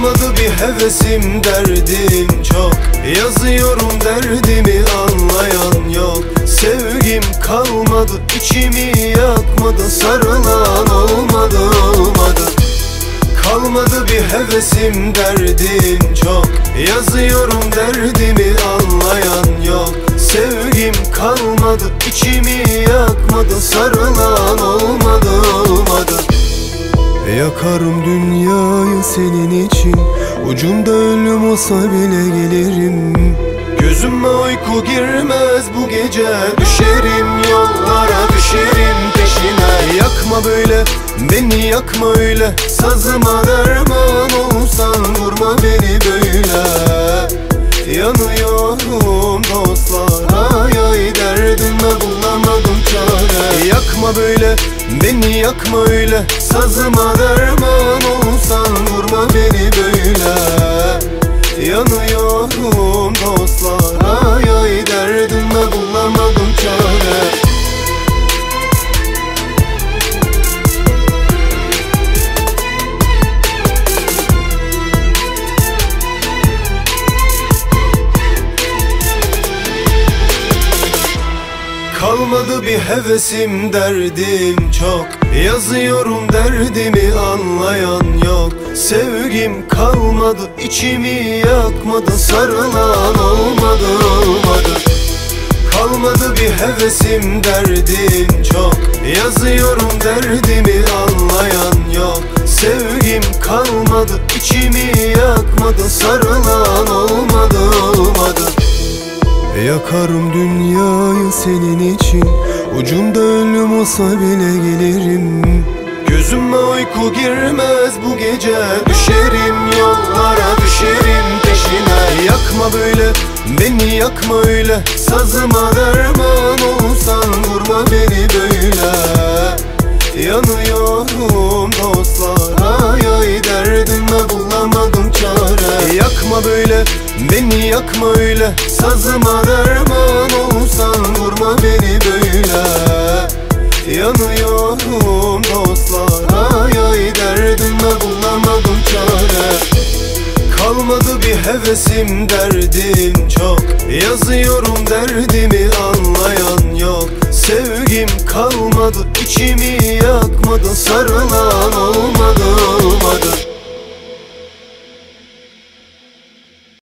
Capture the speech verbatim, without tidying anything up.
Kalmadı bir hevesim, derdim çok. Yazıyorum derdimi, anlayan yok. Sevgim kalmadı, içimi yakmadı. Sarılan olmadı, olmadı. Kalmadı bir hevesim, derdim çok. Yazıyorum derdimi, anlayan yok. Sevgim kalmadı, içimi yakmadı. Sarılan olmadı, olmadı. Yakarım dünyayı senin için. Ucunda ölüm olsa bile gelirim. Gözüme uyku girmez bu gece. Düşerim yollara, düşerim peşine. Yakma böyle, beni yakma öyle. Sazıma derman olsan vurma beni böyle. Yanıyorum dostlar, ay ay derdime bulamadım çare. Yakma böyle, beni yakma öyle. Sazıma derman olsan vurma beni böyle. Yanıyorum dostlar, ay ay derdime bulamadım çare. Kalmadı bir hevesim, derdim çok. Yazıyorum derdimi, anlayan yok. Sevgim kalmadı, içimi yakmadı. Sarılan olmadı, olmadı. Kalmadı bir hevesim, derdim çok. Yazıyorum derdimi, anlayan yok. Sevgim kalmadı, içimi yakmadı. Sarılan olmadı, olmadı. Yakarım dünyayı senin için. Ucunda ölüm olsa bile gelirim. Gözüme uyku girmez bu gece. Düşerim yollara, düşerim peşine. Yakma böyle, beni yakma öyle. Sazıma derman olsan vurma beni böyle. Yanıyorum dostlar, ay ay derdime bulamadım çare. Yakma böyle, beni yakma öyle. Sazıma derman olsan vurma beni böyle. Yanıyorum dostlar, ay ay derdime bulamadım çare. Kalmadı bir hevesim, derdim çok. Yazıyorum derdimi, anlayan yok. Sevgim kalmadı, içimi yakmadı. Sarılan olmadı, olmadı.